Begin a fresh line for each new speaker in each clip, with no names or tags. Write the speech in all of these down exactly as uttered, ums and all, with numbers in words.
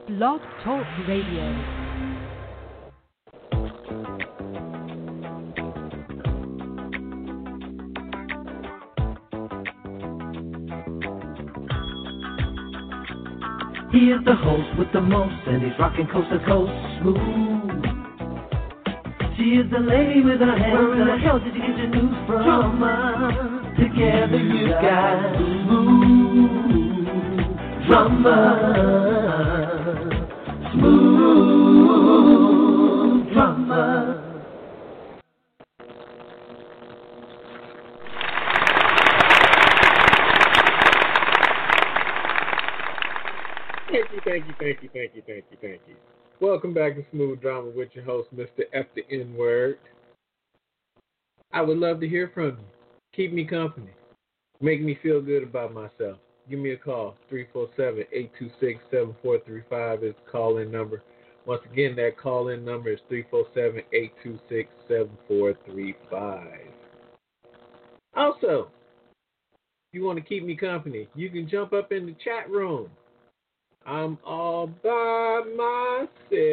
Blog Talk Radio.
He is the host with the most, and he's rocking coast to coast smooth. She is the lady with her hands. Where in the hell did you get your news from? Drama. Together you got smooth drama. Smooth drama.
Thank you, thank you, thank you, thank you, thank you, thank you. Welcome back to Smooth Drama with your host, Mister F the N-Word. I would love to hear from you. Keep me company. Make me feel good about myself. Give me a call. three four seven, eight two six, seven four three five is the call-in number. Once again, that call-in number is three four seven, eight two six, seven four three five. Also, if you want to keep me company, you can jump up in the chat room. I'm all by myself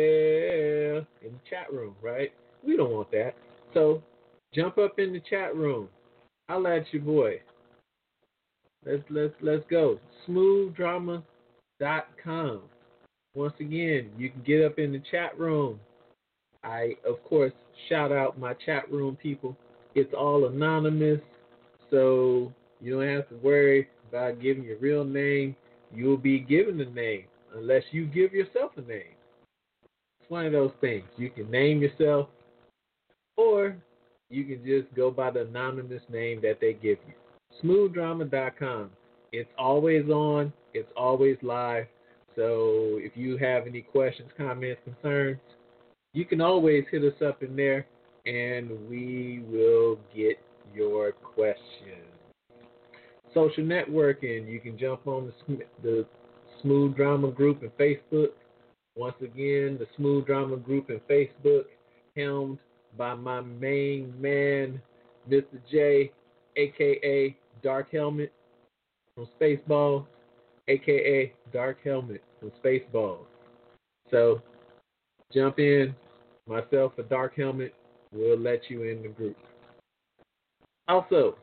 in the chat room, right? We don't want that. So jump up in the chat room. I'll at your boy. Let's let's let's go. smooth drama dot com. Once again, you can get up in the chat room. I of course shout out my chat room people. It's all anonymous, so you don't have to worry about giving your real name. You'll be given a name unless you give yourself a name. It's one of those things. You can name yourself, or you can just go by the anonymous name that they give you. smooth drama dot com. It's always on. It's always live. So if you have any questions, comments, concerns, you can always hit us up in there, and we will get your questions. Social networking, you can jump on the, the Smooth Drama group in Facebook. Once again, the Smooth Drama group in Facebook, helmed by my main man, Mister J, a k a. Dark Helmet from Spaceballs, a k a. Dark Helmet from Spaceballs. So, jump in. Myself, a Dark Helmet, will let you in the group. Also,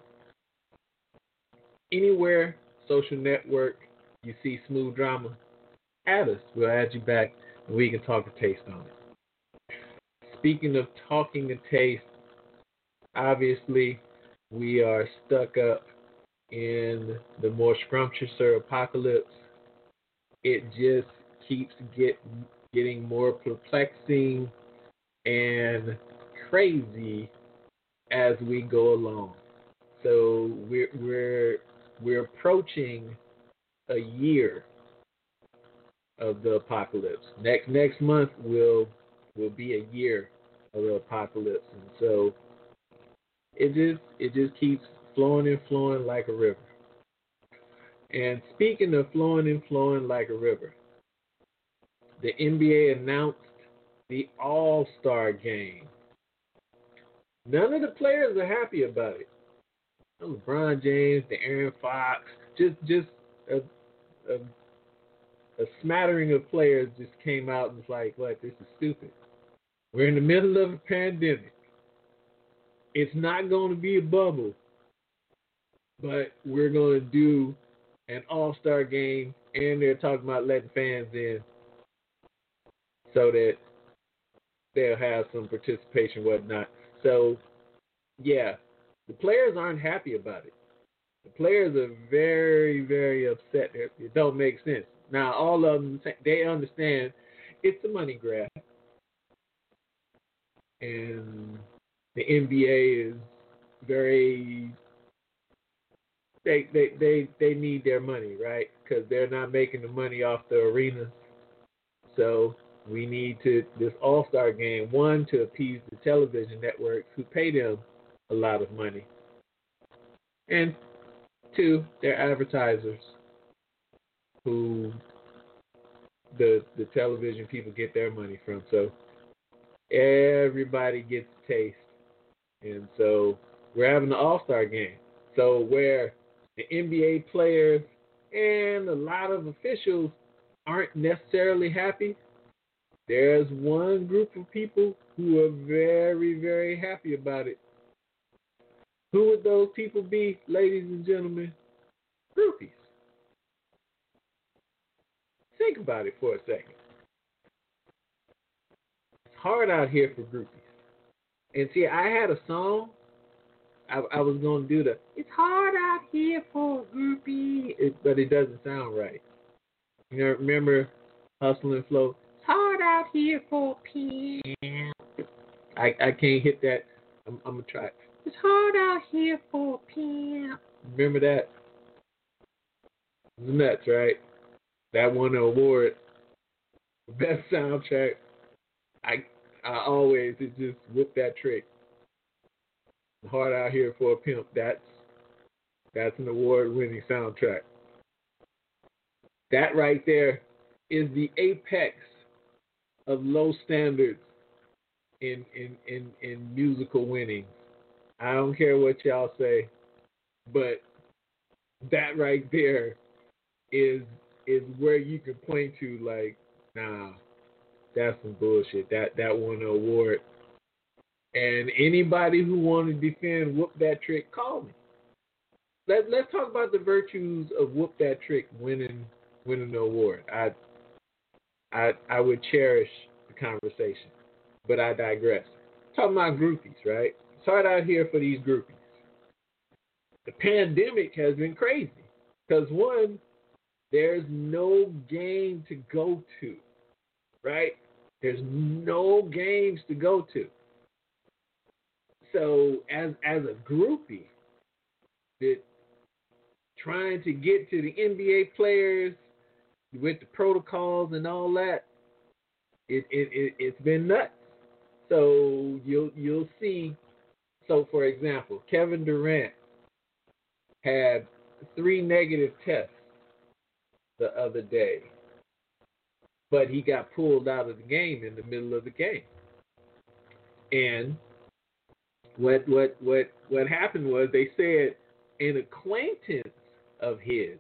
anywhere social network you see Smooth Drama, add us. We'll add you back, and we can talk to Taste on it. Speaking of talking to Taste, obviously we are stuck up in the more scrumptiouser apocalypse. It just keeps get, getting more perplexing and crazy as we go along. So we're we're we're approaching a year of the apocalypse. Next next month will will be a year of the apocalypse, and so it just it just keeps flowing and flowing like a river. And speaking of flowing and flowing like a river, the N B A announced the All-Star Game. None of the players are happy about it. LeBron James, the Aaron Fox, just just a, a a smattering of players just came out and was like, "What? This is stupid. We're in the middle of a pandemic. It's not going to be a bubble, but we're going to do an All-Star Game, and they're talking about letting fans in so that they'll have some participation, whatnot." So, yeah. The players aren't happy about it. The players are very, very upset. It don't make sense. Now, all of them, they understand it's a money grab. And the N B A is very, they they, they, they need their money, right? Because they're not making the money off the arenas. So we need to, this All-Star Game, one, to appease the television networks who pay them a lot of money, and two, they're advertisers who the the television people get their money from. So everybody gets a taste, and so we're having the All-Star Game. So where the N B A players and a lot of officials aren't necessarily happy, there's one group of people who are very, very happy about it. Who would those people be, ladies and gentlemen? Groupies. Think about it for a second. It's hard out here for groupies. And see, I had a song. I, I was going to do the, it's hard out here for a groupie, it, but it doesn't sound right. You know, remember Hustle and Flow? It's hard out here for a pimp. I, I can't hit that. I'm, I'm going to try it. It's hard out here for a pimp. Remember that? It was nuts, right? That won an award. Best soundtrack. I I always it just whip that trick. Hard out here for a pimp. That's that's an award-winning soundtrack. That right there is the apex of low standards in in in, in musical winning. I don't care what y'all say, but that right there is is where you can point to like, nah, that's some bullshit. That that won an award. And anybody who want to defend Whoop That Trick, call me. Let Let's talk about the virtues of Whoop That Trick winning winning the award. I I I would cherish the conversation, but I digress. Talking about groupies, right? It's hard out here for these groupies. The pandemic has been crazy because one, there's no game to go to, right? There's no games to go to. So as as a groupie, that trying to get to the N B A players with the protocols and all that, it it, it it's been nuts. So you'll you'll see. So for example, Kevin Durant had three negative tests the other day, but he got pulled out of the game in the middle of the game. And what what what what happened was they said an acquaintance of his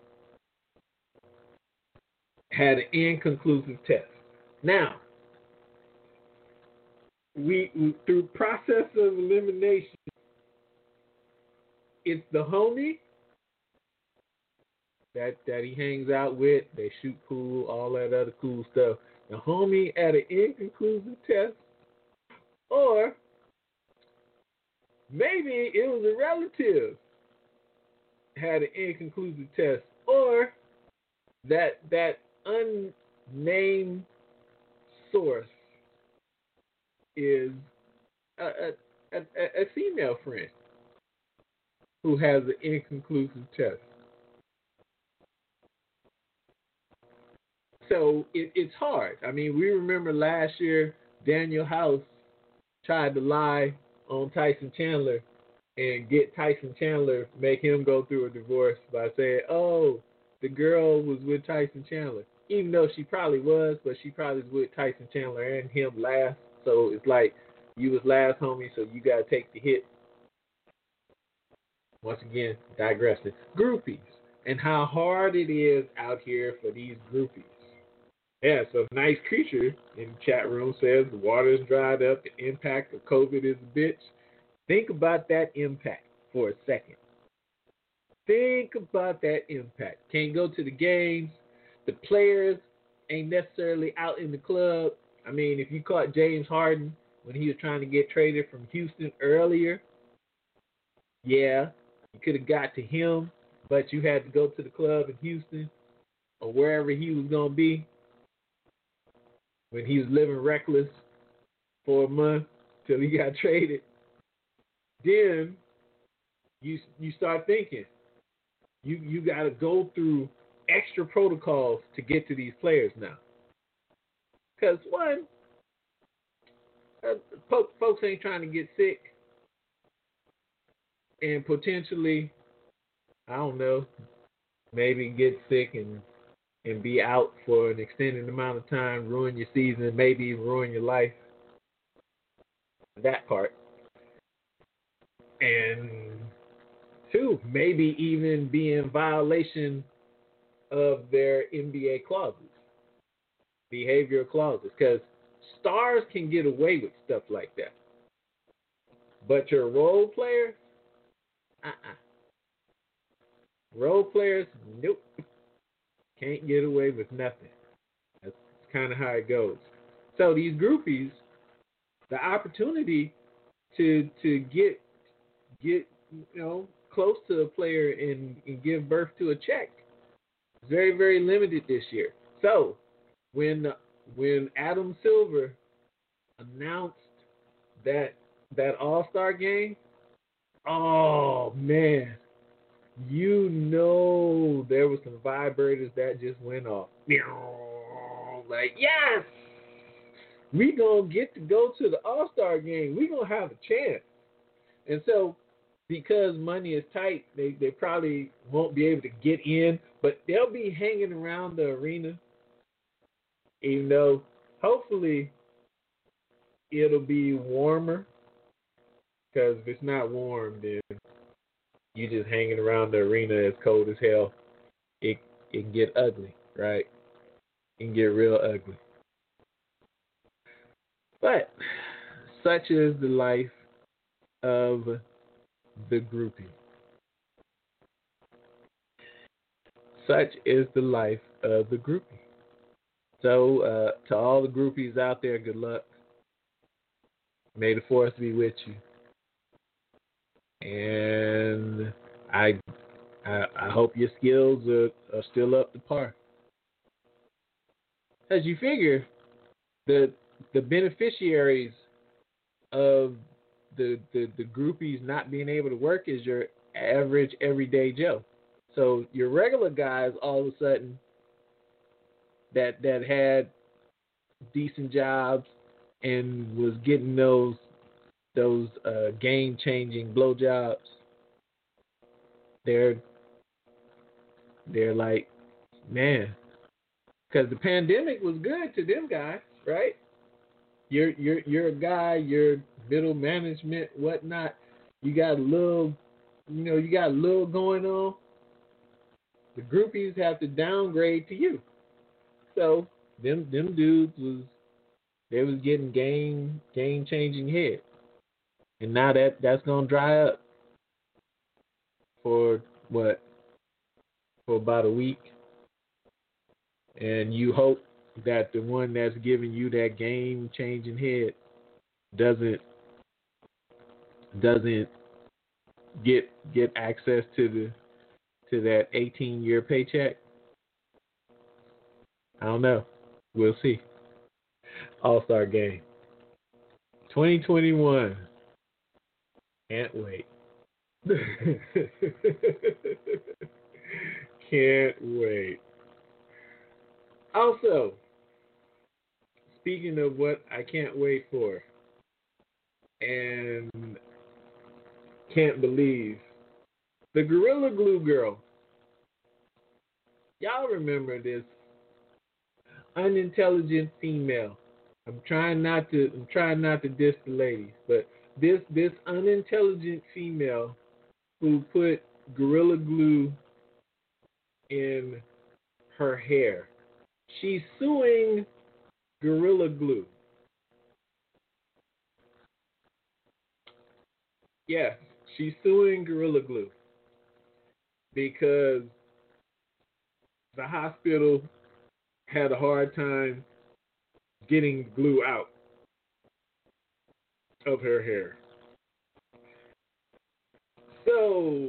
had an inconclusive test. Now, we, we through process of elimination, it's the homie that that he hangs out with. They shoot pool, all that other cool stuff. The homie at an inconclusive test, or maybe it was a relative had an inconclusive test, or that that unnamed source is a, a, a, a female friend who has an inconclusive test. So it, it's hard. I mean, we remember last year Daniel House tried to lie on Tyson Chandler and get Tyson Chandler, make him go through a divorce by saying, oh, the girl was with Tyson Chandler. Even though she probably was, but she probably was with Tyson Chandler and him last. So it's like, you was last, homie, so you got to take the hit. Once again, digressing. Groupies, and how hard it is out here for these groupies. Yeah, so Nice Creature in the chat room says the water's dried up, the impact of COVID is a bitch. Think about that impact for a second. Think about that impact. Can't go to the games. The players ain't necessarily out in the club. I mean, if you caught James Harden when he was trying to get traded from Houston earlier, yeah, you could have got to him, but you had to go to the club in Houston or wherever he was going to be when he was living reckless for a month till he got traded. Then you you start thinking, you you got to go through extra protocols to get to these players now. Because one, uh, po- folks ain't trying to get sick, and potentially, I don't know, maybe get sick and and be out for an extended amount of time, ruin your season, maybe even ruin your life. That part. And two, maybe even be in violation of their N B A clauses. behavioral clauses, because stars can get away with stuff like that. But your role players, uh-uh. Role players, nope. Can't get away with nothing. That's kind of how it goes. So these groupies, the opportunity to to get get you know close to a player and, and give birth to a check is very, very limited this year. So when when Adam Silver announced that that All-Star game, oh man, you know there were some vibrators that just went off. Like, yes, we gonna get to go to the All-Star game. We gonna have a chance. And so, because money is tight, they, they probably won't be able to get in, but they'll be hanging around the arena, even though hopefully it'll be warmer, because if it's not warm, then you just hanging around the arena as cold as hell. It, it can get ugly, right? It can get real ugly. But such is the life of the groupie. Such is the life of the groupie. So, uh, to all the groupies out there, good luck. May the force be with you. And I, I, I hope your skills are, are still up to par. As you figure, the the beneficiaries of the, the the groupies not being able to work is your average everyday Joe. So your regular guys, all of a sudden, that that had decent jobs and was getting those those uh, game changing blowjobs, they're they're like, man, because the pandemic was good to them guys, right? You're you're you're a guy, you're middle management, whatnot. You got a little, you know, you got a little going on. The groupies have to downgrade to you. So them them dudes was they was getting game game changing head, and now that that's gonna dry up for what for about a week, and you hope that the one that's giving you that game changing head doesn't doesn't get get access to the to that eighteen year paycheck. I don't know. We'll see. All-Star game twenty twenty-one. Can't wait. Can't wait. Also, speaking of what I can't wait for and can't believe, the Gorilla Glue girl. Y'all remember this unintelligent female. I'm trying not to I'm trying not to diss the ladies, but this this unintelligent female who put Gorilla Glue in her hair. She's suing Gorilla Glue. Yes, she's suing Gorilla Glue because the hospital had a hard time getting glue out of her hair. So,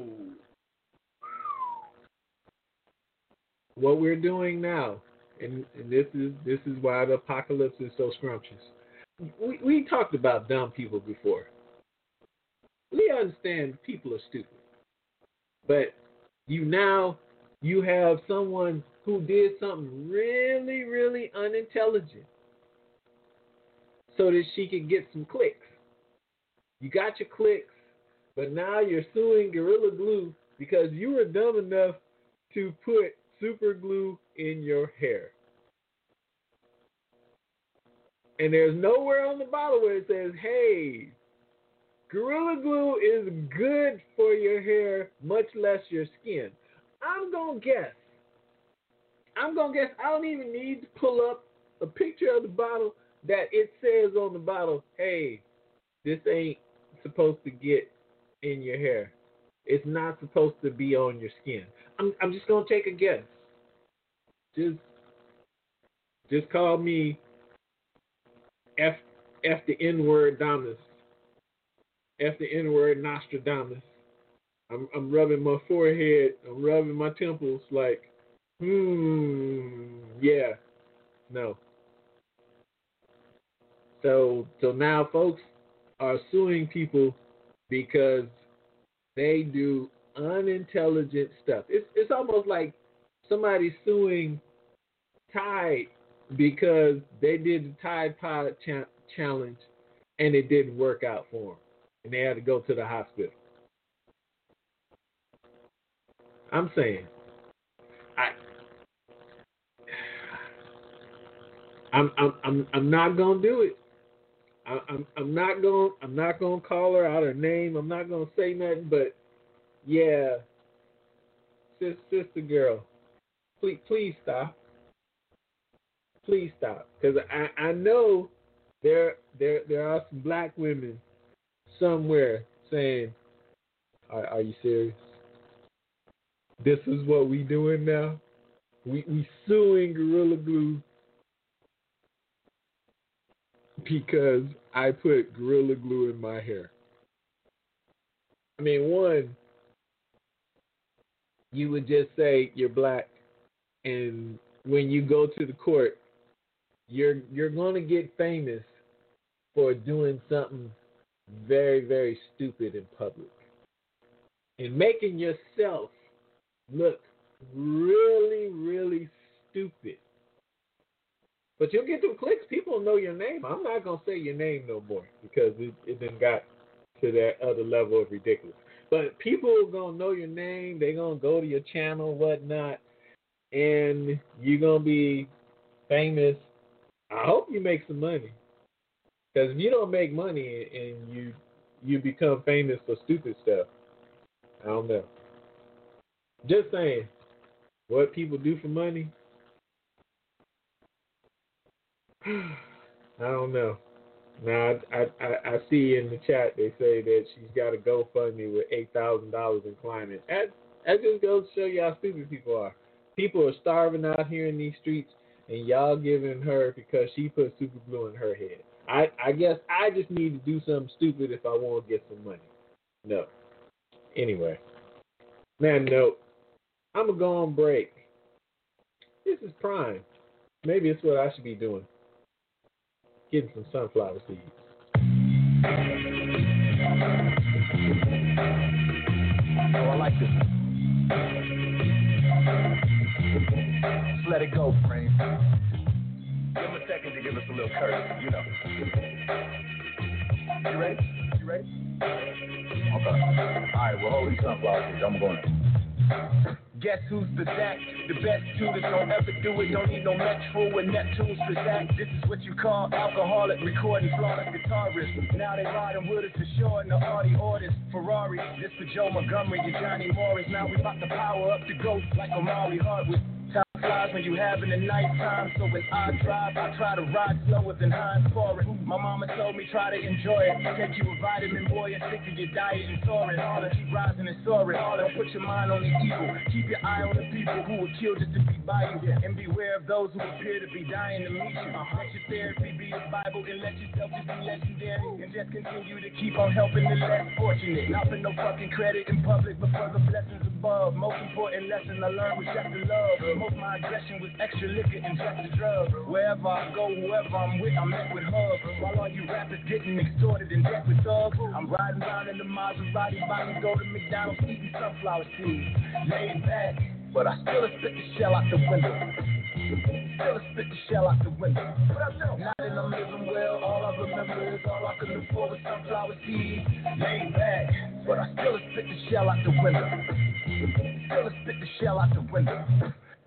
what we're doing now, and, and this is this is why the apocalypse is so scrumptious. We, we talked about dumb people before. We understand people are stupid, but you now you have someone who did something really, really unintelligent so that she could get some clicks. You got your clicks, but now you're suing Gorilla Glue because you were dumb enough to put super glue in your hair. And there's nowhere on the bottle where it says, hey, Gorilla Glue is good for your hair, much less your skin. I'm going to guess. I'm going to guess I don't even need to pull up a picture of the bottle that it says on the bottle, hey, this ain't supposed to get in your hair. It's not supposed to be on your skin. I'm I'm just gonna take a guess. Just just call me F F the N word Damas. F the N word Nostradamus. I'm I'm rubbing my forehead. I'm rubbing my temples like, hmm, yeah, no. So so now folks are suing people because they do unintelligent stuff. It's it's almost like somebody suing Tide because they did the Tide Pod cha- challenge and it didn't work out for them, and they had to go to the hospital. I'm saying, I, I'm I'm I'm I'm not gonna do it. I, I'm I'm not going I'm not gonna call her out her name. I'm not gonna say nothing. But yeah, sis, sister girl, please please stop. Please stop, because I, I know there there there are some black women somewhere saying, "Are, are you serious? This is what we doing now? We we suing Gorilla Glue because I put Gorilla Glue in my hair." I mean, one, you would just say you're black, and when you go to the court, you're you're going to get famous for doing something very, very stupid in public and making yourself look really, really stupid. But you'll get them clicks. People know your name. I'm not going to say your name no more because it, it done got to that other level of ridiculous. But people are going to know your name. They're going to go to your channel, whatnot, and you're going to be famous. I hope you make some money. Because if you don't make money and you you become famous for stupid stuff, I don't know. Just saying, what people do for money, I don't know. Now, I, I, I see in the chat they say that she's got a GoFundMe with eight thousand dollars in climbing. That, that just goes to show you how stupid people are. People are starving out here in these streets, and y'all giving her because she put super glue in her head. I, I guess I just need to do something stupid if I want to get some money. No. Anyway. Man, no. I'm going to go on break. This is Prime. Maybe it's what I should be doing. Getting some sunflower seeds.
Oh, I like this. Just let it go, Frame. Give him a second to give us a little courtesy, you know. You ready? You ready? Okay. All right, well, hold these sunflower seeds. I'm going in. Guess who's the Zach? The best tutors don't ever do it. Don't need no Metro and Neptune's for Zach. This is what you call alcoholic recording flawless guitarist. Now they riding with us for sure in the Audi orders. Ferrari, this for Joe Montgomery and Johnny Morris. Now we about to power up the ghost like Omari Hardwick. Time flies when you having a nice time. So when I drive, I try to ride slower than Heinz Forward. My mama told me try to enjoy it. Take you a vitamin, boy, and stick to your diet and soaring. Harder, keep rising and soaring. Don't put your mind on the evil. Keep your eye on the people who will kill just to be by you. And beware of those who appear to be dying to meet you. Let your therapy be a Bible and let yourself just be legendary. And just continue to keep on helping the less fortunate. Not for no fucking credit in public, but for the blessings above. Most important lesson I learned was just to love. Most of my aggression was extra liquor and just a drug. Wherever I go, whoever I'm with, I'm met with hugs. While all you rappers getting extorted and debt with thugs, I'm riding around in the Maserati, about to go to McDonald's, eating sunflower seeds. Laid back, but I still spit the shell out the window. Still spit the shell out the window. Now that I'm living well, all I remember is all I can look for was sunflower seeds. Laid back, but I still spit the shell out the window. Still spit the shell out the window.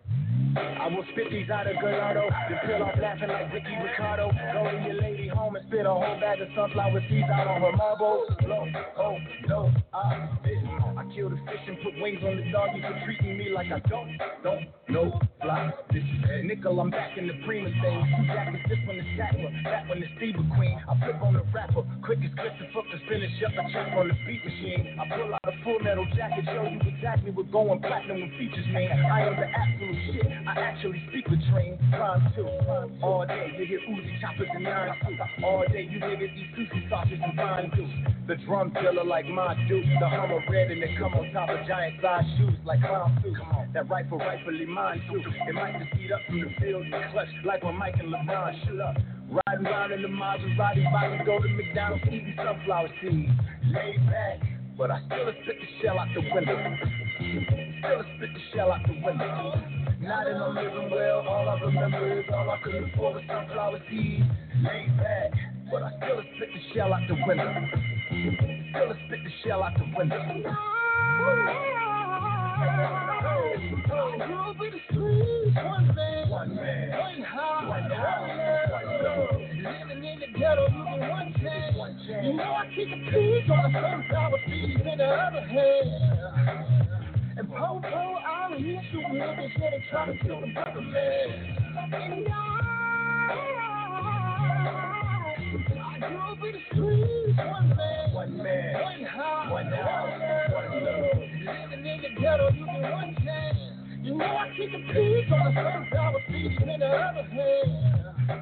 I will spit these out of Gallardo, then peel off laughing like Ricky Ricardo. Go to your lady home and spit a whole bag of sunflower seeds out on her marbles. Low, oh, no, I did. I killed a fish and put wings on the doggy for treating me like I don't, don't know fly. This is nickel, I'm back in the prima thing. Two jackets, this one is Sattler, that one is Steve Queen. I flip on the rapper, quickest clip to fuck to finish up a check on the beat machine. I pull out a full metal jacket, show you exactly what going platinum with features mean. I am the absolute shit, I actually speak with train. Rhyme too, all day you hear Uzi choppers and nine suits. All day you niggas eat sushi sausages and fine juice. The drum killer like my dude, the Hummer red and they come on top of giant size shoes like clown suits. That rifle rightfully mine too. It might just speed up from the field and clutch like when Mike and LeBron shoot up. Riding around in the Maserati, about to go to McDonald's eating sunflower seeds. Laid back, but I still spit the shell out the window. Still spit the shell out the window. Now that I'm living well, all I remember is all I could afford was sunflower seeds. Laid back, but I still spit the shell out the window. Still spit the shell out the window. You'll be the streets, one man, one man, one house, one house, one love. Living in the ghetto, you get one chance. One chance. You know I keep the peas on the sunflower seeds in the other hand. And Popo, I'll hit you with this shit and try to kill the brother man. And I, you'll be the streets, one man, one man, one house, one house, one love. Living in the ghetto, you get one chance. You know I keep the peas on the sunflower seeds in the other hand.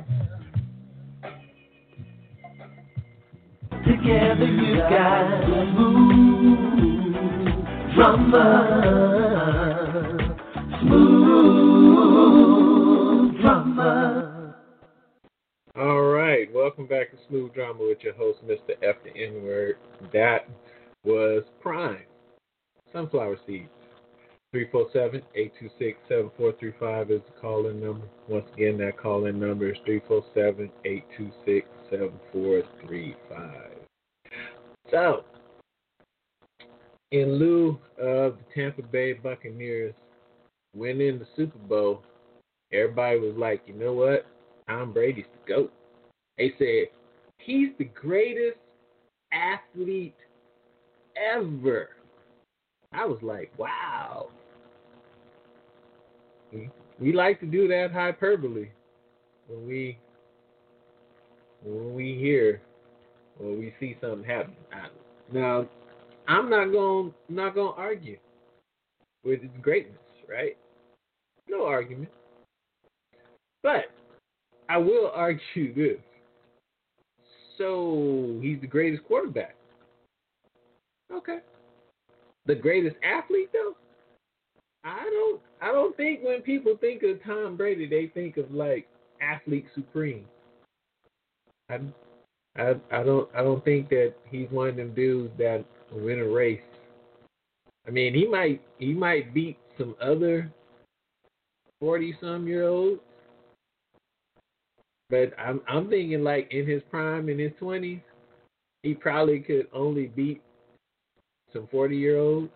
Together you got smooth drummer, smooth drummer.
All right, welcome back to Smooth Drama with your host, Mister F the N-Word. That was Prime, Sunflower Seeds. three four seven, eight two six, seven four three five is the call-in number. Once again, that call-in number is three four seven, eight two six, seven four three five. So, in lieu of the Tampa Bay Buccaneers winning the Super Bowl, everybody was like, you know what? Tom Brady's the GOAT. They said, he's the greatest athlete ever. I was like, wow. We, we like to do that hyperbole when we when we hear or we see something happen. Now, I'm not going not going to argue with its greatness, right? No argument. But I will argue this. So he's the greatest quarterback. Okay. The greatest athlete, though? I don't I don't think when people think of Tom Brady, they think of like athlete supreme. I, I, I don't I don't think that he's one of them dudes that win a race. I mean, he might he might beat some other forty some year olds, but I'm I'm thinking like in his prime, in his twenties, he probably could only beat some forty year olds.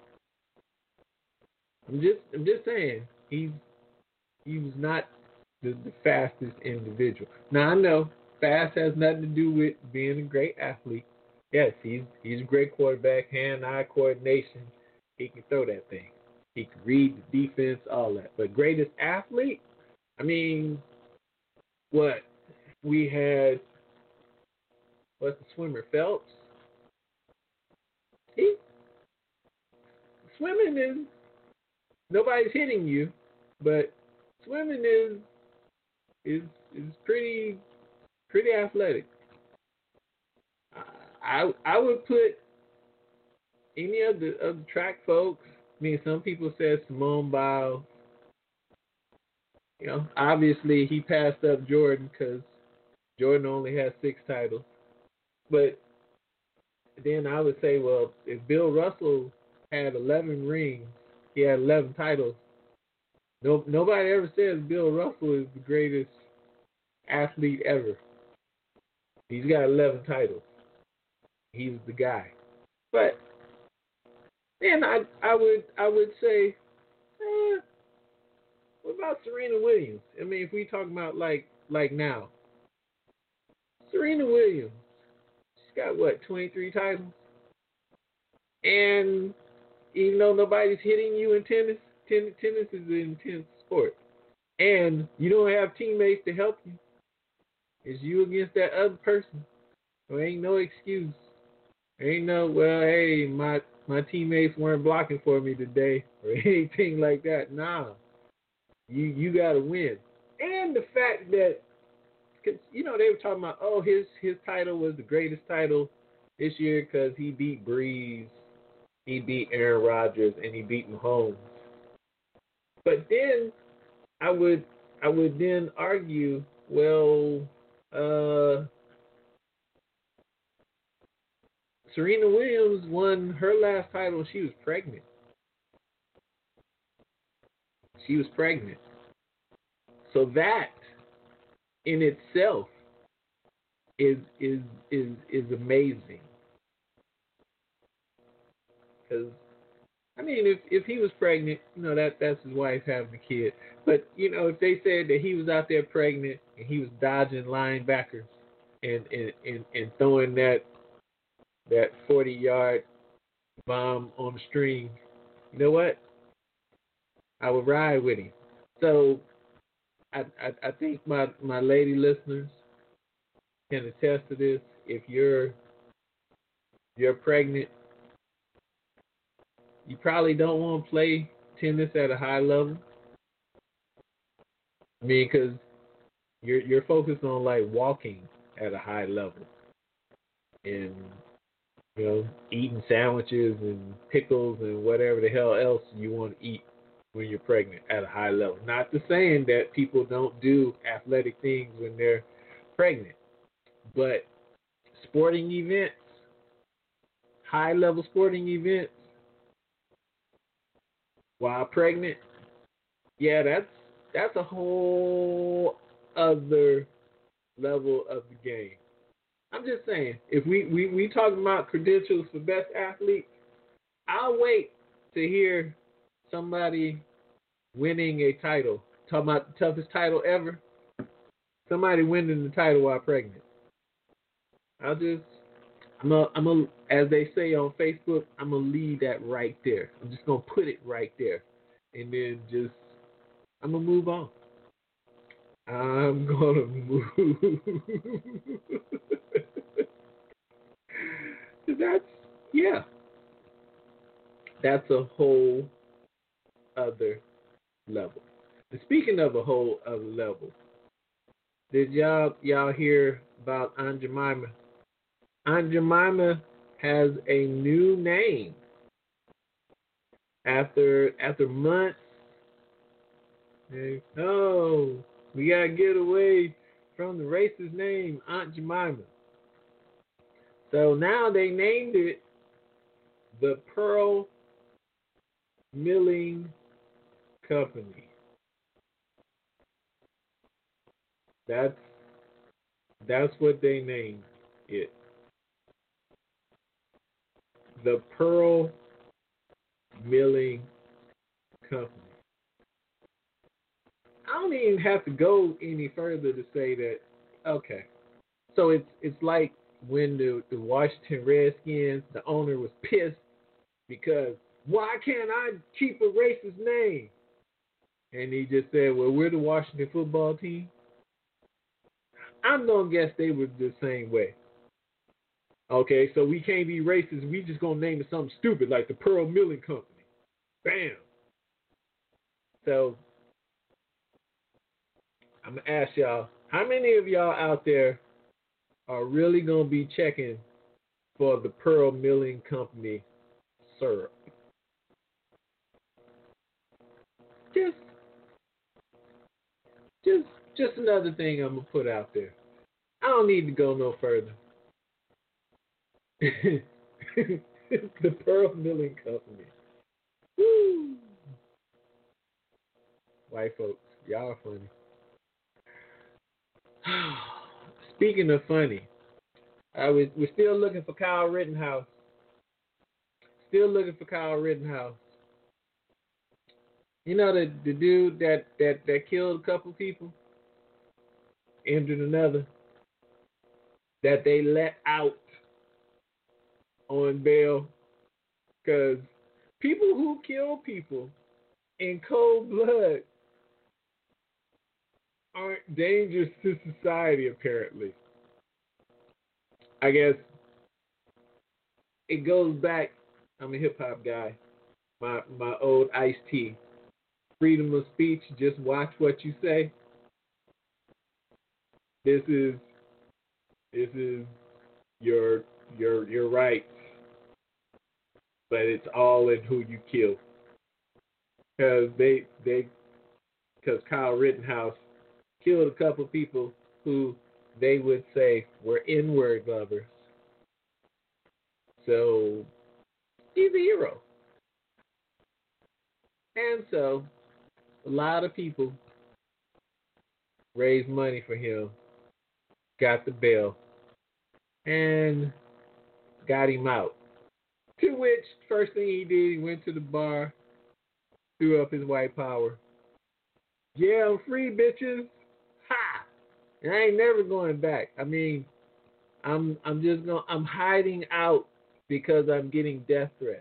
I'm just I'm just saying he's he was not the, the fastest individual. Now I know fast has nothing to do with being a great athlete. Yes, he's he's a great quarterback, hand-eye coordination. He can throw that thing. He can read the defense, all that. But greatest athlete? I mean, what? We had what's the swimmer, Phelps? He swimming is nobody's hitting you, but swimming is is is pretty pretty athletic. I I would put any of the of the track folks. I mean, some people said Simone Biles. You know, obviously he passed up Jordan because Jordan only has six titles. But then I would say, well, if Bill Russell had eleven rings, he had eleven titles. No, nobody ever says Bill Russell is the greatest athlete ever. He's got eleven titles. He's the guy. But then I I would I would say, eh, What about Serena Williams? I mean, if we talk about like like now, Serena Williams, she's got what, twenty-three titles, and even though nobody's hitting you in tennis, ten, tennis is an intense sport, and you don't have teammates to help you. It's you against that other person. There ain't no excuse. There ain't no, well, hey, my my teammates weren't blocking for me today or anything like that. Nah, you you got to win. And the fact that, cause, you know, they were talking about, oh, his his title was the greatest title this year because he beat Breeze, he beat Aaron Rodgers, and he beat Mahomes. But then I would I would then argue, well, uh, Serena Williams won her last title when she was pregnant. She was pregnant. So that in itself is is is is amazing. Because I mean, if if he was pregnant, you know, that that's his wife having a kid. But you know, if they said that he was out there pregnant and he was dodging linebackers and and, and, and throwing that that forty yard bomb on the string, you know what? I would ride with him. So I I, I think my, my lady listeners can attest to this. If you're you're pregnant, you probably don't want to play tennis at a high level. I mean, because you're you're focused on like walking at a high level, and you know, eating sandwiches and pickles and whatever the hell else you want to eat when you're pregnant at a high level. Not to saying that people don't do athletic things when they're pregnant, but sporting events, high level sporting events, while pregnant, yeah, that's that's a whole other level of the game. I'm just saying, if we, we, we talking about credentials for best athlete, I'll wait to hear somebody winning a title. Talking about the toughest title ever. Somebody winning the title while pregnant. I'll just, I'm a, I'm a, as they say on Facebook, I'm going to leave that right there. I'm just going to put it right there. And then just, I'm going to move on. I'm going to move. That's, yeah. That's a whole other level. And speaking of a whole other level, did y'all y'all hear about Aunt Jemima? Aunt Jemima has a new name. After after months, they, oh, we gotta get away from the racist name, Aunt Jemima. So now they named it the Pearl Milling Company. That's that's what they named it. The Pearl Milling Company. I don't even have to go any further to say that. Okay, so it's it's like when the, the Washington Redskins, the owner was pissed because why can't I keep a racist name? And he just said, well, we're the Washington football team. I'm going to guess they were the same way. Okay, so we can't be racist. We just going to name it something stupid like the Pearl Milling Company. Bam. So I'm going to ask y'all, how many of y'all out there are really going to be checking for the Pearl Milling Company syrup? Just, just, just another thing I'm going to put out there. I don't need to go no further. The Pearl Milling Company. Woo! White folks, y'all are funny. Speaking of funny, I was, we're still looking for Kyle Rittenhouse. Still looking for Kyle Rittenhouse. You know the the dude that that that killed a couple people, injured another, that they let out on bail because people who kill people in cold blood aren't dangerous to society, apparently. I guess it goes back. I'm a hip hop guy. My my old Ice-T. Freedom of speech, just watch what you say. This is this is your your your rights, but it's all in who you kill. Because they they because Kyle Rittenhouse killed a couple people who they would say were N-word lovers. So he's a hero. And so a lot of people raised money for him, got the bail, and got him out. To which, first thing he did, he went to the bar, threw up his white power. Yeah, I'm free, bitches. Ha! And I ain't never going back. I mean, I'm I'm just going I'm hiding out because I'm getting death threats.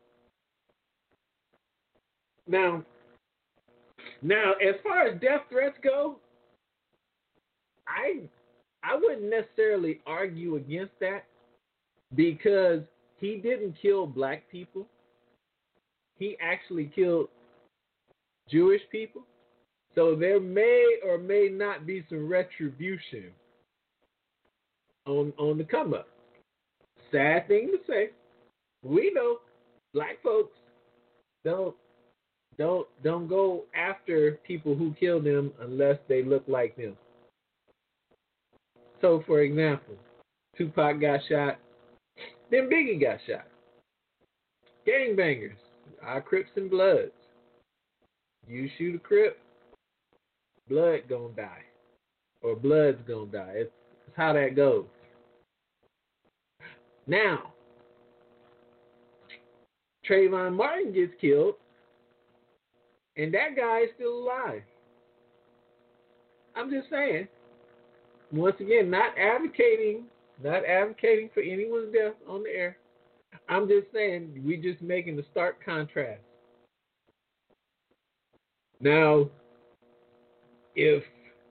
Now, now as far as death threats go, I I wouldn't necessarily argue against that because he didn't kill black people. He actually killed Jewish people. So there may or may not be some retribution on on the come up. Sad thing to say. We know black folks don't don't don't go after people who kill them unless they look like them. So for example, Tupac got shot, then Biggie got shot. Gangbangers, our Crips and Bloods. You shoot a Crip, blood gonna die. Or blood's gonna die. It's, it's how that goes. Now, Trayvon Martin gets killed, and that guy is still alive. I'm just saying, once again, not advocating, not advocating for anyone's death on the air. I'm just saying, we're just making the stark contrast. Now, if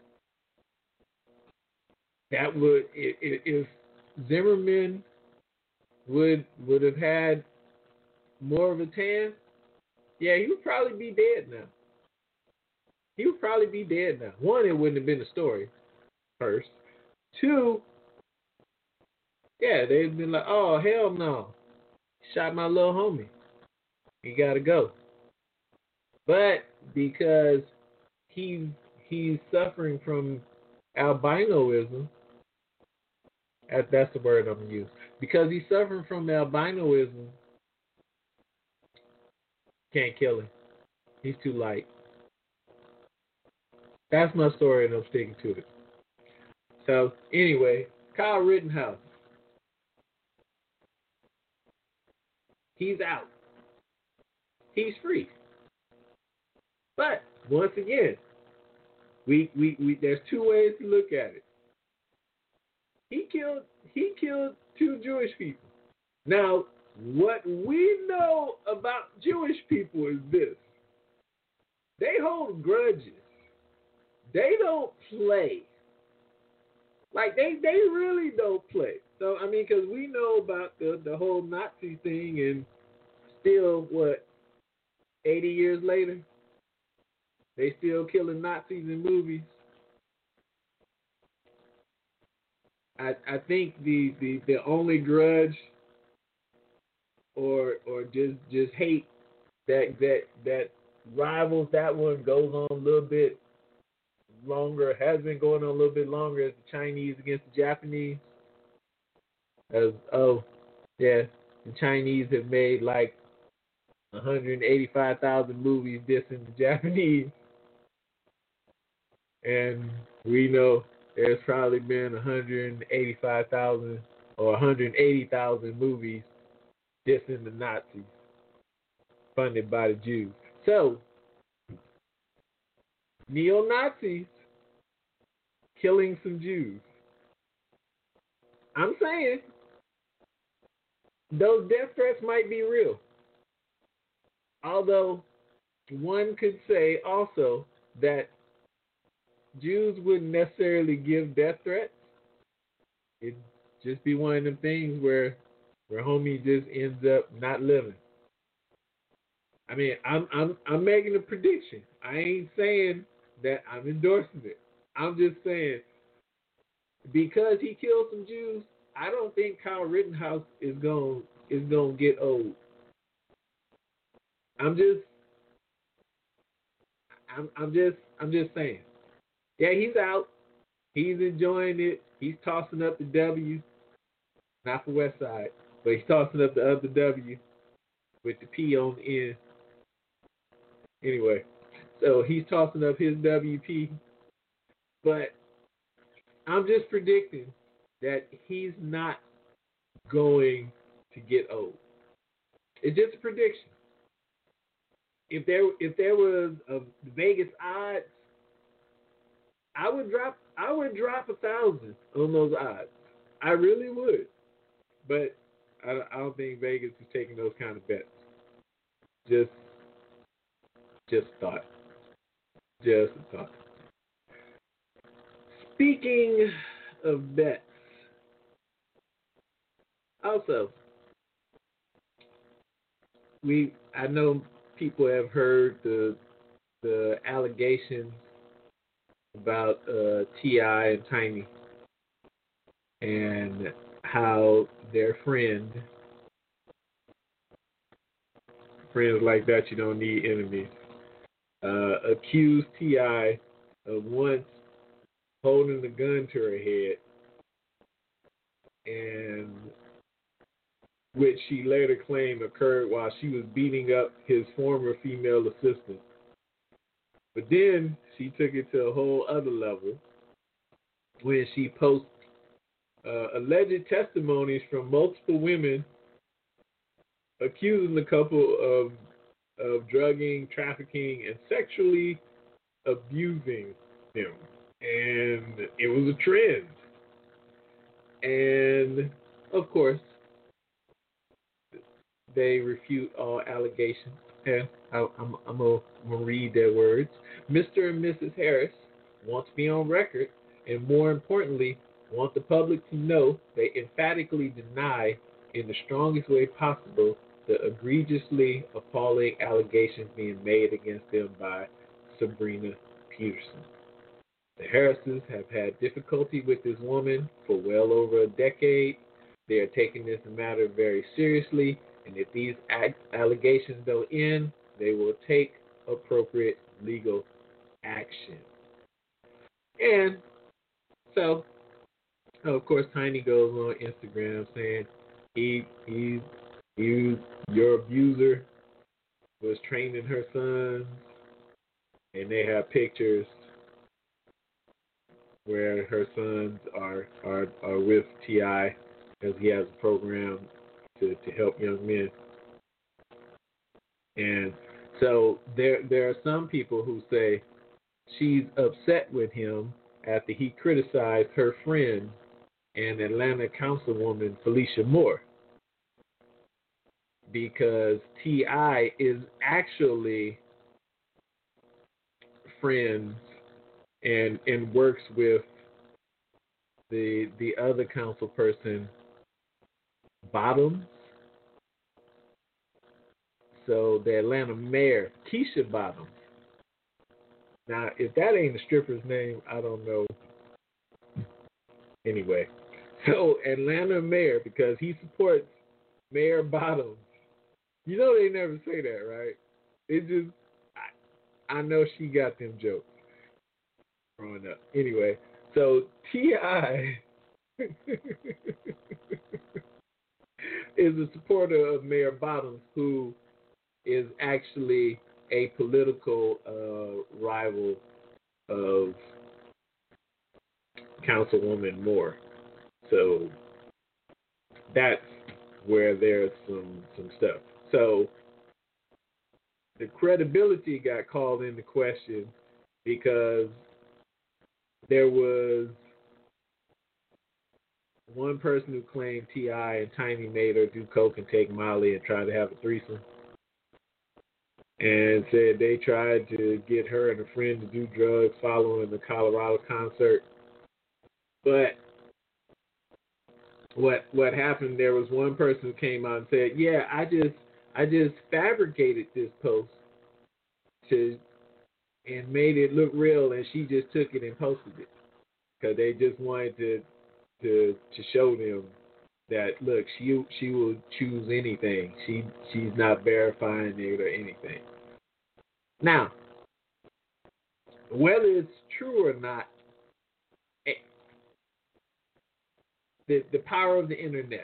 that would, if, if Zimmerman would would have had more of a tan, yeah, he would probably be dead now. He would probably be dead now. One, it wouldn't have been a story. First, two, yeah, they'd been like, oh hell no, shot my little homie. He gotta go. But because he he's suffering from albinoism, that, that's the word I'm gonna use. Because he's suffering from albinoism, can't kill him. He's too light. That's my story, and I'm sticking to it. So anyway, Kyle Rittenhouse, he's out. He's free. But once again, we, we, we there's two ways to look at it. He killed he killed two Jewish people. Now, what we know about Jewish people is this. They hold grudges. They don't play. Like, they, they really don't play. So, I mean, because we know about the, the whole Nazi thing, and still, what, eighty years later, they still killing Nazis in movies. I I think the, the, the only grudge or or just just hate that that that rivals that one goes on a little bit longer, has been going on a little bit longer, as the Chinese against the Japanese. As oh yeah, the Chinese have made like one hundred eighty-five thousand movies dissing the Japanese, and we know there's probably been one hundred eighty-five thousand or one hundred eighty thousand movies dissing the Nazis, funded by the Jews. So neo-Nazis killing some Jews. I'm saying those death threats might be real. Although one could say also that Jews wouldn't necessarily give death threats. It'd just be one of them things where where homie just ends up not living. I mean, I'm I'm I'm making a prediction. I ain't saying that I'm endorsing it. I'm just saying because he killed some Jews, I don't think Kyle Rittenhouse is going is going to get old. I'm just I'm I'm just I'm just saying. Yeah, he's out. He's enjoying it. He's tossing up the W. Not for West Side, but he's tossing up the other W with the P on the end. Anyway, so he's tossing up his W P. But I'm just predicting that he's not going to get old. It's just a prediction. If there if there was a Vegas odds, I would drop I would drop a thousand on those odds. I really would. But I, I don't think Vegas is taking those kind of bets. Just just thought. Just a thought. Speaking of bets, also we I know people have heard the the allegations about uh, T I and Tiny and how their friend, friends like that, you don't need enemies, uh, accused T I of once holding a gun to her head, and which she later claimed occurred while she was beating up his former female assistant. But then she took it to a whole other level when she posted uh, alleged testimonies from multiple women accusing the couple of of drugging, trafficking, and sexually abusing them. And it was a trend. And, of course, they refute all allegations. And I, I'm, I'm going to read their words. Mister and Missus Harris want to be on record, and more importantly, want the public to know they emphatically deny, in the strongest way possible, the egregiously appalling allegations being made against them by Sabrina Peterson. The Harrises have had difficulty with this woman for well over a decade. They are taking this matter very seriously, and if these allegations don't end, they will take appropriate legal action. And so, of course, Tiny goes on Instagram saying he he he your abuser was training her sons, and they have pictures where her sons are are, are with T I because he has a program to, to help young men. And so there there are some people who say she's upset with him after he criticized her friend and Atlanta councilwoman Felicia Moore, because T I is actually friends and and works with the the other council person, Bottoms. So the Atlanta mayor, Keisha Bottoms. Now, if that ain't a stripper's name, I don't know. Anyway, so Atlanta mayor, because he supports Mayor Bottoms. You know they never say that, right? It just, I, I know she got them jokes growing up. Anyway, so T I is a supporter of Mayor Bottoms, who is actually a political uh, rival of Councilwoman Moore. So that's where there's some, some stuff. So the credibility got called into question because there was one person who claimed T I and Tiny made her do coke and take Molly and try to have a threesome, and said they tried to get her and a friend to do drugs following the Colorado concert. But what what happened? There was one person who came out and said, "Yeah, I just I just fabricated this post to and made it look real, and she just took it and posted it because they just wanted to to to show them that look, she she will choose anything. She she's not verifying it or anything." Now, whether it's true or not, the the power of the internet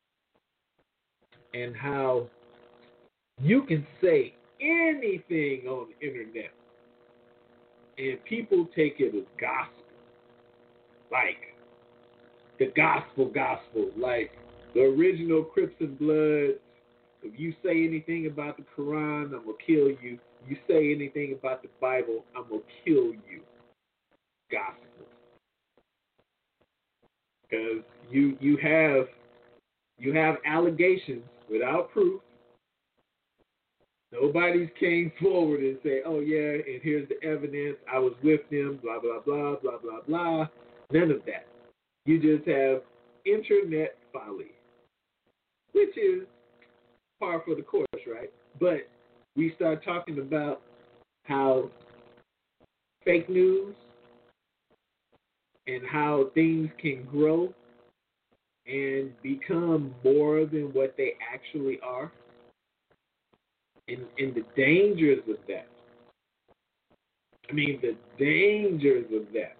and how you can say anything on the internet and people take it as gospel, like the gospel gospel, like the original Crips and Bloods. If you say anything about the Quran, I'm gonna kill you. You say anything about the Bible, I'm gonna kill you. Gospel, because you you have you have allegations without proof. Nobody's came forward and say, "Oh yeah, and here's the evidence. I was with them." Blah blah blah blah blah blah. None of that. You just have internet folly, which is par for the course, right? But we start talking about how fake news and how things can grow and become more than what they actually are, and, and the dangers of that. I mean, the dangers of that.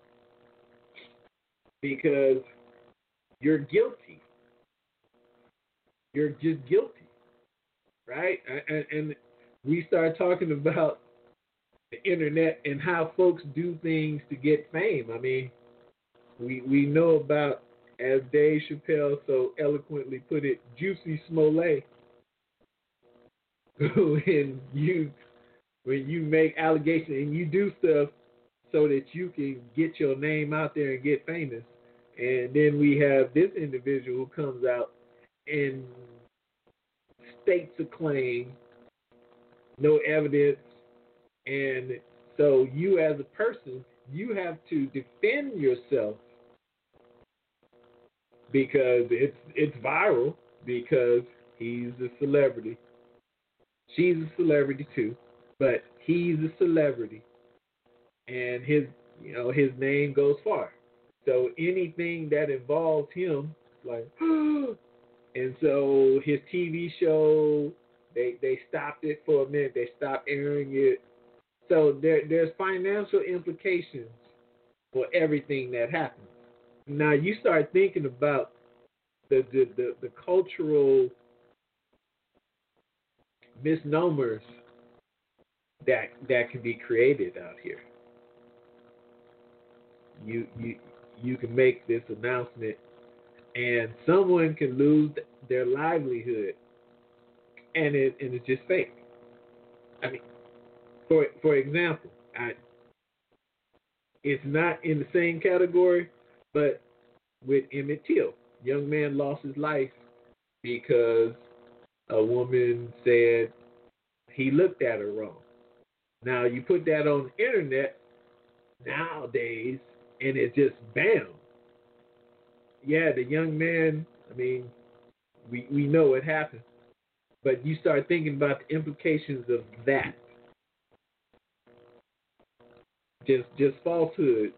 Because you're guilty. You're just guilty, right? And, and we start talking about the internet and how folks do things to get fame. I mean, we we know about, as Dave Chappelle so eloquently put it, Juicy Smollett. when you when you make allegations and you do stuff so that you can get your name out there and get famous. And then we have this individual who comes out and states a claim, no evidence, and so you as a person, you have to defend yourself because it's it's viral, because he's a celebrity. She's a celebrity too, but he's a celebrity, and his you know his name goes far. So anything that involves him, like, and so his T V show, they they stopped it for a minute. They stopped airing it. So there there's financial implications for everything that happens. Now you start thinking about the the, the, the cultural misnomers that that can be created out here. You you you can make this announcement, and someone can lose their livelihood, and it and it's just fake. I mean, for for example, I, it's not in the same category, but with Emmett Till, young man lost his life because a woman said he looked at her wrong. Now you put that on the internet nowadays, and it's just bam. Yeah, the young man, I mean, we, we know it happened. But you start thinking about the implications of that. Just just falsehoods.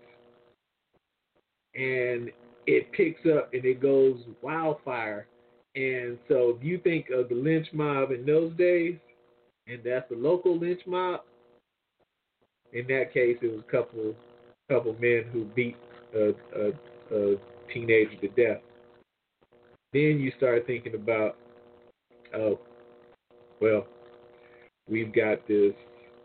And it picks up and it goes wildfire. And so if you think of the lynch mob in those days, and that's the local lynch mob, in that case it was a couple couple men who beat a, a, a teenager to death. Then you start thinking about, oh, well, we've got this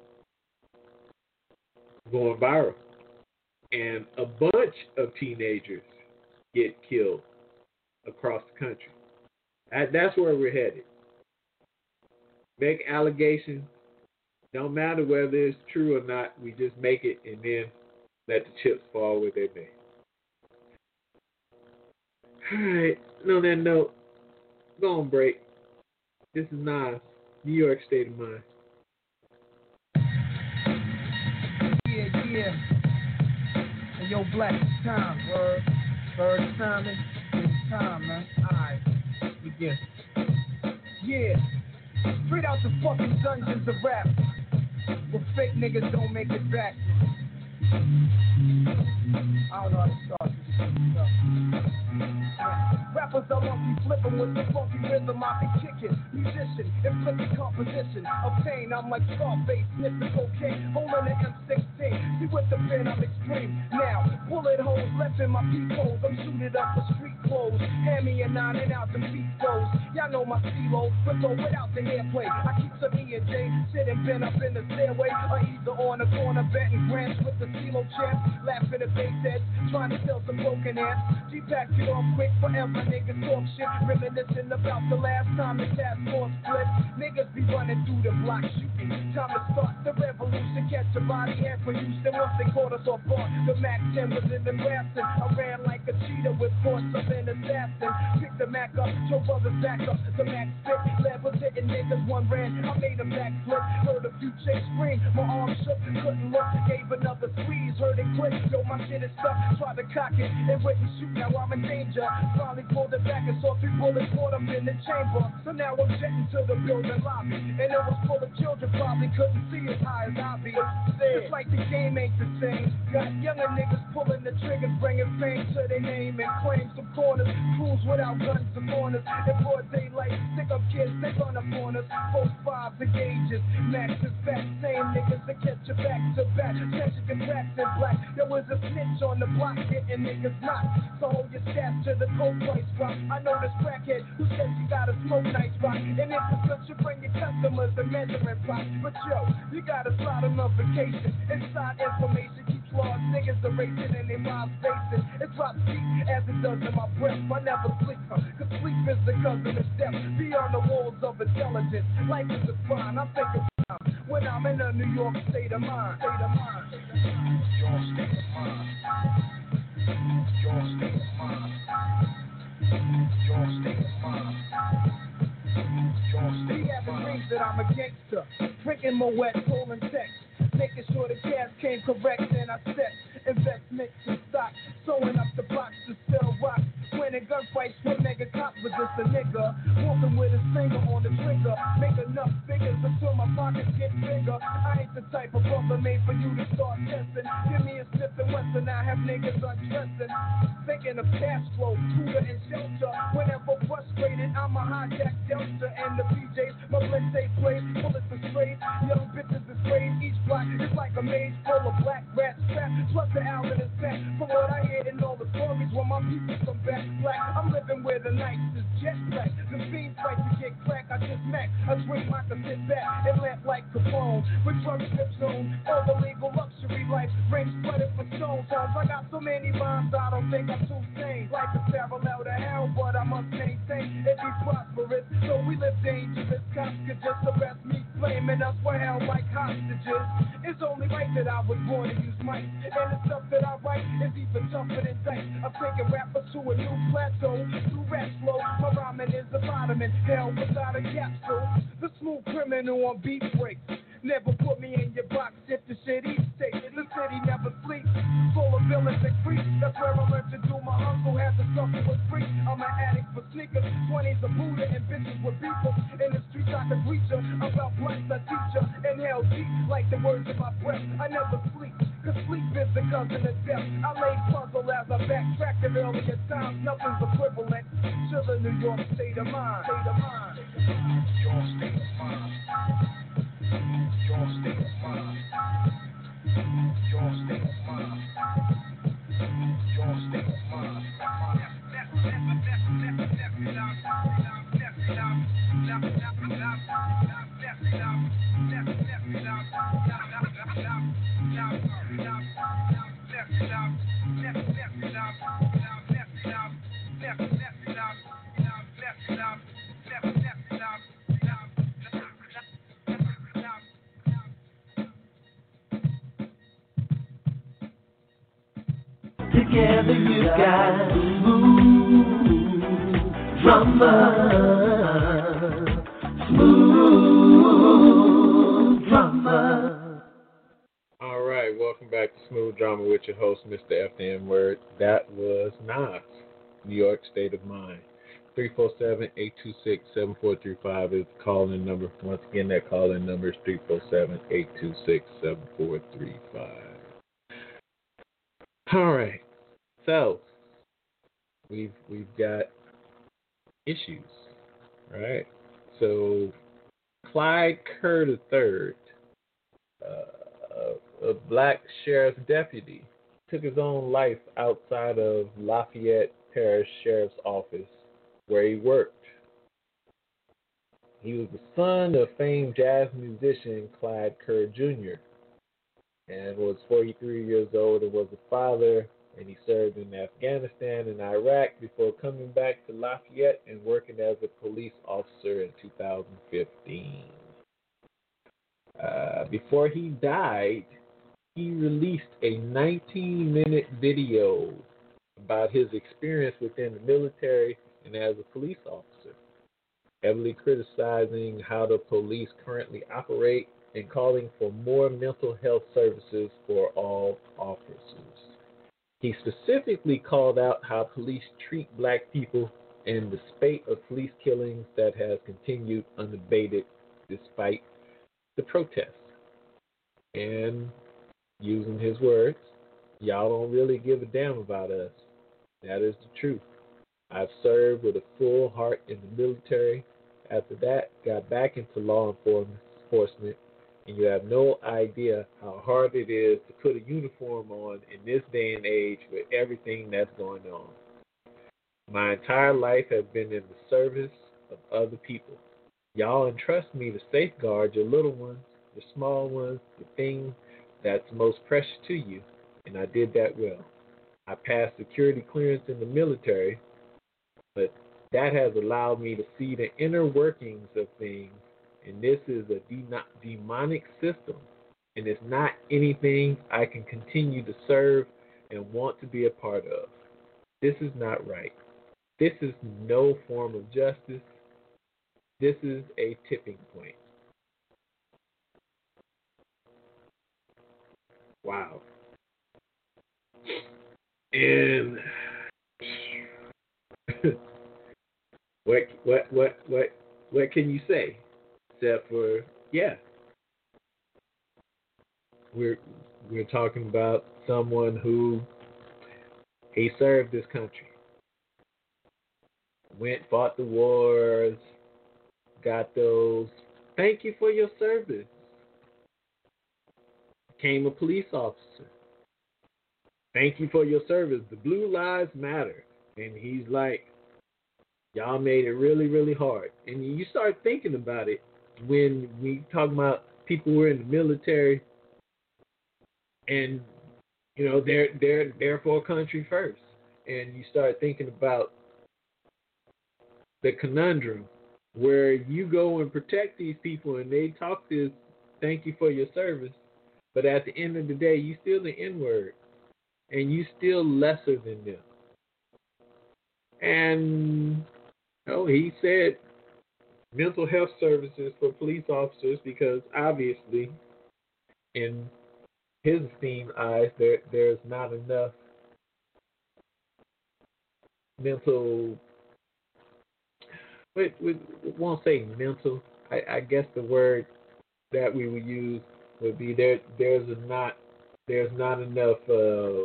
going viral, and a bunch of teenagers get killed across the country. That, that's where we're headed. Make allegations, Don't matter whether it's true or not. We just make it and then let the chips fall where they may. All right. On that note, go on break. This is Nas, New York State of Mind.
Yeah, yeah. And yo, Black, it's time, word. Third time, it's time, man. Alright, begin. Yeah. Straight out the fucking dungeons of rap. Where fake niggas don't make it back. I don't know how to start this shit. Rappers are monkey flipping with the funky rhythm I be kicking. Musician, inflicting composition. Obtain, I'm like Scarface, sniffing cocaine. Holding an M sixteen. See with the pen, I'm extreme. Now, bullet holes left in my peepholes. I'm shooting up for street clothes. Hand me a nine and out the beat goes. Y'all know my CeeLo, with or without the hairplay. I keep some E and J sitting bent up in the stairway. Or either on the corner betting grants with the CeeLo champs. Laughing at base heads, trying to sell some broken ass. G-Pack it off quick forever. Niggas talk shit, reminiscing about the last time the task force split. Niggas be running through the block shooting. Time to start the revolution. Catch a body and for Houston. Once they caught us off guard, the Mac ten was in the Grafton. I ran like a cheetah with force of an assassin. Picked the Mac up, drove others back up. The Mac spit, levels hitting niggas. One ran, I made a backflip. Heard a few chase scream, my arm shook, couldn't look. Gave another squeeze, heard it click. Yo, my shit is stuck. Tried to cock it, it wouldn't shoot. Now I'm in danger. Finally pulled it back and saw three bullets caught up in the chamber. So now I'm jetting to the building lobby, and it was full of children. Probably couldn't see as high as I be. It's like the game ain't the same. Got younger niggas pulling the triggers, bringing fame to their name and claim some corners. Crews without guns to corners. In broad daylight, stick up kids, they run up on us. Both fives and gauges, max is back. Same niggas that catch you back to back. Catching contracts in black. There was a snitch on the block, getting niggas knocked. So hold your staff to the cold price drop. I know this crackhead who says you gotta smoke nice rock. And if it's good, you bring your customers a measuring pot. But yo, you gotta slide them on vacation. Inside information keeps lost. Niggas are racing and they wild spacing. It drops deep as it does in my breath. I never sleep, huh? Cause sleep is the cousin of death. Beyond the walls of intelligence, life is a crime. I think of time when I'm in a New York state of mind. State of mind. Your state of mind. Your state of mind. Your state of mind. Your state of mind. Dreams that I'm a gangster, drinking my wet, pulling text, making sure the gas came correct, and I set investments in stock, sewing up the box to sell rocks. Winning gunfights with mega cops, but just a nigga walking with a finger on the trigger. Make enough figures until my pockets get bigger. I ain't the type of brother made for you to start testing. Give me a Smith and Wesson, I have niggas undressing. Thinking of cash flow, food and shelter. Whenever frustrated, I'm a hijack Delta and the P Js. My blend they play, bullets are straight. Young bitches is sprayed. Each block is like a maze full of black rats trapped. Plus the Allen is back. From what I hear in all the stories, when my people come back black, I'm living where the nights is jet black. The fiends fight to get crack. I just met a dream I can sit back and lamp like Capone. With drug strips on, all the legal luxury life. Rings flooded for stone songs. I got so many rhymes, I don't think I'm too sane. Life is parallel to hell, but I must maintain it be prosperous. So we live dangerous. Cops could just arrest me, blaming us for hell like hostages. It's only right that I was born to use mic, and the stuff that I write is even tougher than dice. I'm taking rappers to a new plateau through rap flow. My rhyming is a vitamin, hell without a capsule. The smooth criminal on beat breaks. Never put me in your box if the shit eats tape. The city never sleeps, full of villains and creeps. That's where I learned to do. My uncle had to suffer with free. I'm an addict for sneakers, twenties of Buddha and bitches with beepers. In the streets I can reach her, about blunts I teach her. Inhale deep like the words in my breath. I never sleep, cause sleep is the cousin of death. I lay puzzle as I backtracked in earlier times. Nothing's equivalent to the New York state of mind. State of mind. Your state of mind. Your state of mind. Your state of mind. Your state of mind.
got smooth drama. Smooth drama.
All right, welcome back to Smooth Drama with your host, Mister F the N Word. That was Nas, New York State of Mind. three four seven, eight two six, seven four three five is the call-in number. Once again, that call-in number is three four seven, eight two six, seven four three five. All right, so we've we've got issues, right? So Clyde Kerr the third, uh, a black sheriff's deputy, took his own life outside of Lafayette Parish Sheriff's Office, where he worked. He was the son of famed jazz musician Clyde Kerr Junior and was forty-three years old and was a father, and he served in Afghanistan and Iraq before coming back to Lafayette and working as a police officer in two thousand fifteen. Uh, before he died, he released a nineteen-minute video about his experience within the military and as a police officer, heavily criticizing how the police currently operate and calling for more mental health services for all officers. He specifically called out how police treat black people and the spate of police killings that has continued unabated despite the protests. And using his words, y'all don't really give a damn about us. That is the truth. I've served with a full heart in the military. After that, got back into law enforcement, and you have no idea how hard it is to put a uniform on in this day and age with everything that's going on. My entire life has been in the service of other people. Y'all entrust me to safeguard your little ones, your small ones, the thing that's most precious to you, and I did that well. I passed security clearance in the military, but that has allowed me to see the inner workings of things, and this is a de- demonic system, and it's not anything I can continue to serve and want to be a part of. This is not right. This is no form of justice. This is a tipping point. Wow. And what what what what what can you say except for yeah, we're we're talking about someone who he served this country, went fought the wars, got those. Thank you for your service. Became a police officer. Thank you for your service. The Blue Lives Matter. And he's like, y'all made it really, really hard. And you start thinking about it when we talk about people who are in the military and, you know, they're, they're, they're for a country first. And you start thinking about the conundrum where you go and protect these people and they talk this, thank you for your service. But at the end of the day, you still the N-word. And you still lesser than them. And oh, he said mental health services for police officers because obviously, in his esteemed eyes, there there's not enough mental. We, we won't say mental. I, I guess the word that we would use would be there. There's a not. There's not enough uh,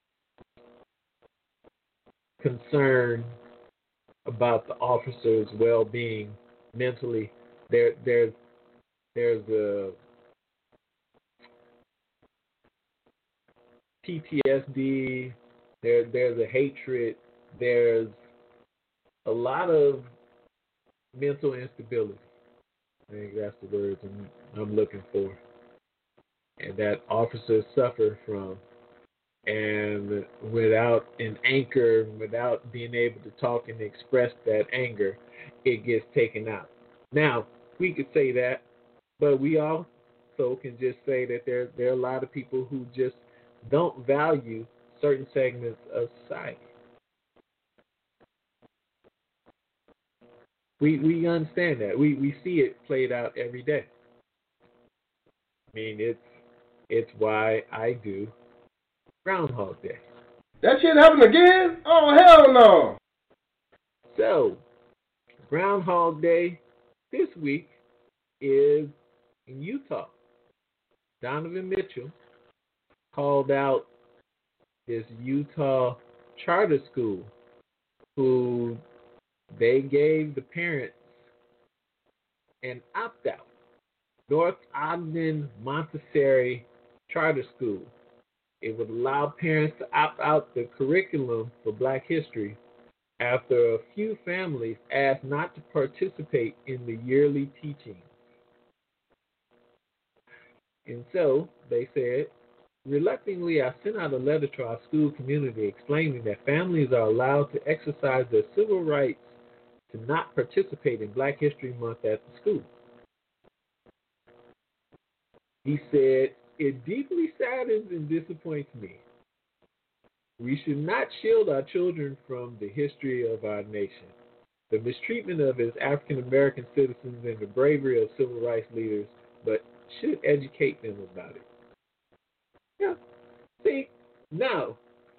concern about the officer's well-being mentally. There, there's, there's a P T S D. There, there's a hatred. There's a lot of mental instability. I think that's the words I'm, I'm looking for. And that officers suffer from. And without an anchor, without being able to talk and express that anger, it gets taken out. Now, we could say that, but we also can just say that there, there are a lot of people who just don't value certain segments of society. We we understand that. We we see it played out every day. I mean, it's it's why I do Groundhog Day.
That shit happened again? Oh, hell no.
So, Groundhog Day this week is in Utah. Donovan Mitchell called out this Utah charter school who they gave the parents an opt-out. North Ogden Montessori Charter School. It would allow parents to opt out the curriculum for Black history after a few families asked not to participate in the yearly teaching. And so, they said, reluctantly, I sent out a letter to our school community explaining that families are allowed to exercise their civil rights to not participate in Black History Month at the school. He said, it deeply saddens and disappoints me. We should not shield our children from the history of our nation, the mistreatment of its African American citizens, and the bravery of civil rights leaders, but should educate them about it. Yeah. See, now,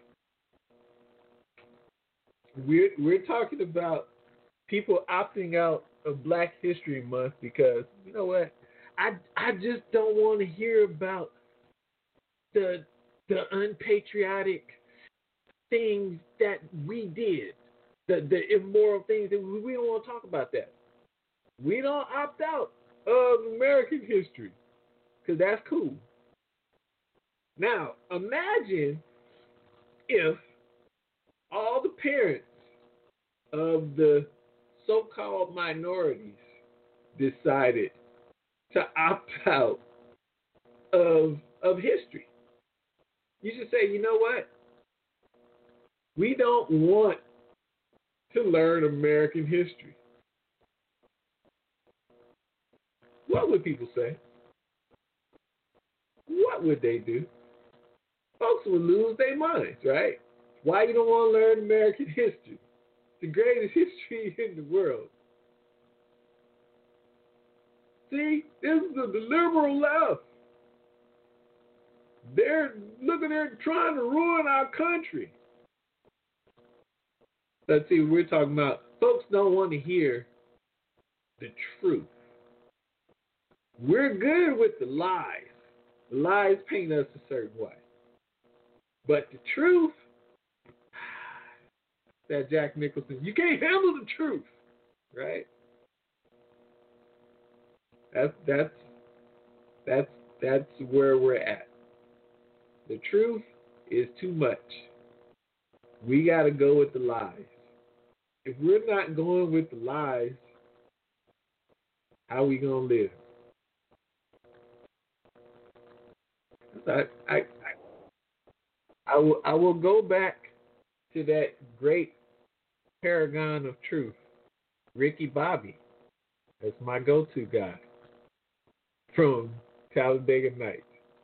we're, we're talking about people opting out of Black History Month because, you know what, I, I just don't want to hear about the the unpatriotic things that we did, the, the immoral things that we, we don't want to talk about that. We don't opt out of American history because that's cool. Now, imagine if all the parents of the so-called minorities decided to opt out of, of history. You should say, you know what? We don't want to learn American history. What would people say? What would they do? Folks would lose their minds, right? Why you don't want to learn American history? The greatest history in the world. See, this is the, the liberal left. They're looking, they're trying to ruin our country. Let's see, we're talking about folks don't want to hear the truth. We're good with the lies. The lies paint us a certain way. But the truth, that Jack Nicholson, you can't handle the truth, right? That's that's that's that's where we're at. The truth is too much. We got to go with the lies. If we're not going with the lies, how are we going to live? I, I, I, I, will, I will go back to that great paragon of truth, Ricky Bobby. That's my go-to guy from Talladega Nights.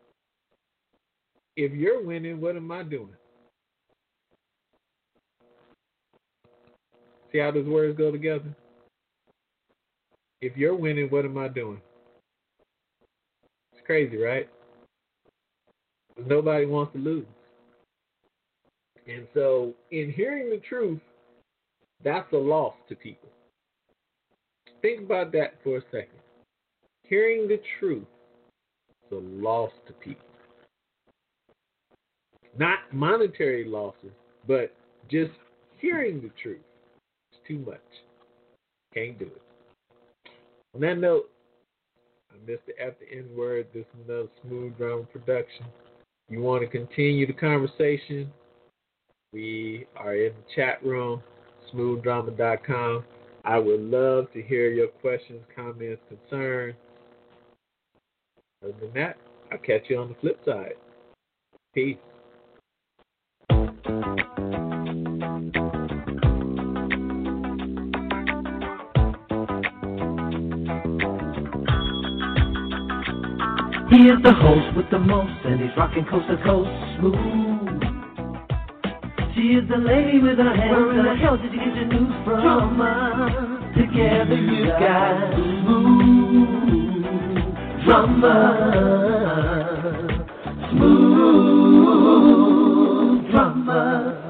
If you're winning, what am I doing? See how those words go together? If you're winning, what am I doing? It's crazy, right? Nobody wants to lose. And so, in hearing the truth, that's a loss to people. Think about that for a second. Hearing the truth is a loss to people. Not monetary losses, but just hearing the truth is too much. Can't do it. On that note, I'm Mister F the N-Word. This is another Smooth Drama production. You want to continue the conversation? We are in the chat room, smooth drama dot com. I would love to hear your questions, comments, concerns. Other than that, I'll catch you on the flip side. Peace.
He is the host with the most, and he's rocking coast to coast, smooth. She is the lady with her hands. Where in the hell did you get your news from? Drama. Together you got smooth drama. Smooth drama.